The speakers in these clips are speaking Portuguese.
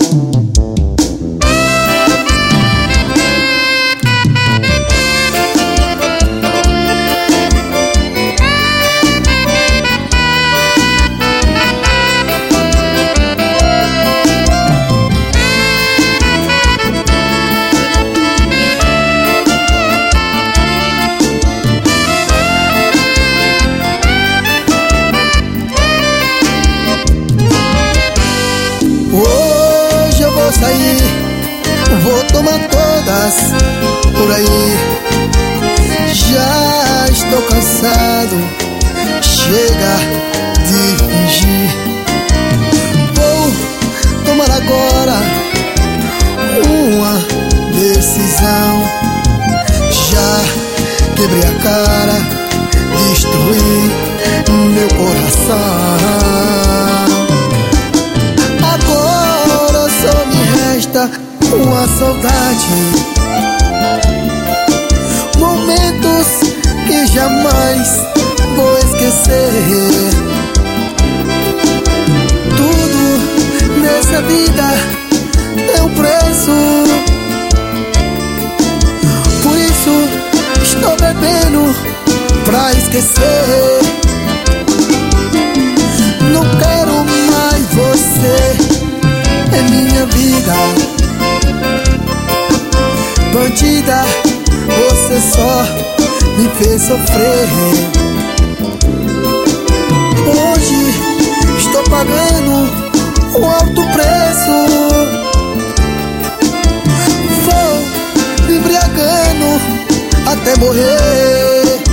Hoje eu vou sair, vou tomar todas por aí. Já estou cansado, chega de fingir. Vou tomar agora uma decisão. Já quebrei a cara, destruí meu coração. Só me resta uma saudade, momentos que jamais vou esquecer. Tudo nessa vida tem um preço, por isso estou bebendo pra esquecer. Não quero mais você é minha vida, bandida, você só me fez sofrer. Hoje estou pagando um alto preço, vou me embriagando até morrer.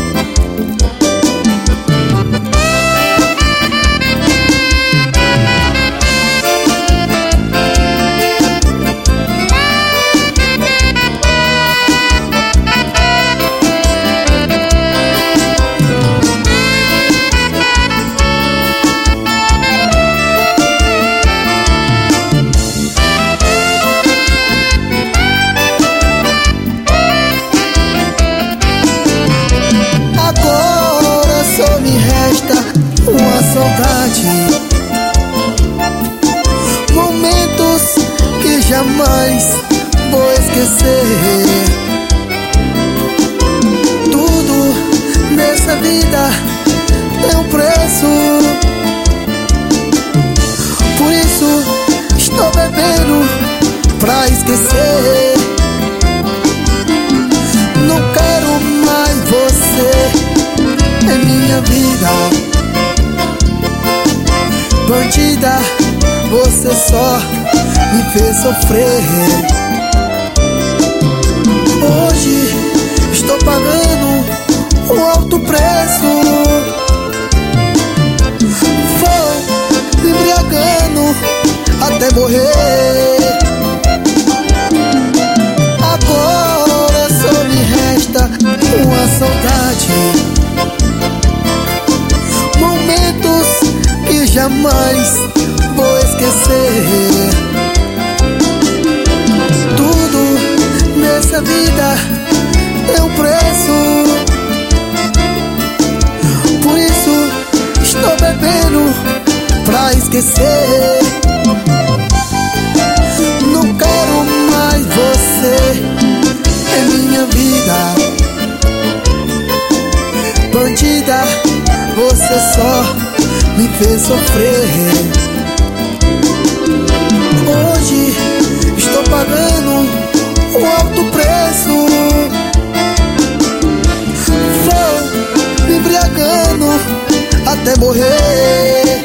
Uma saudade, momentos que jamais vou esquecer. Tudo nessa vida tem um preço, por isso estou bebendo pra esquecer. Não quero mais você, é minha vida, bandida, você só me fez sofrer. Hoje estou pagando um alto preço, vou me embriagando até morrer. Agora só me resta uma saudade, momentos que jamais vou esquecer. Tudo nessa vida tem um preço, por isso estou bebendo pra esquecer. Não quero mais você, é minha vida, bandida, você só me fez sofrer. Hoje estou pagando um alto preço, vou me embriagando até morrer.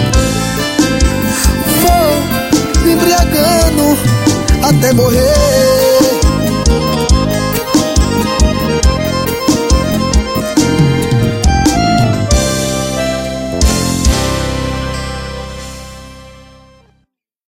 Vou me embriagando até morrer.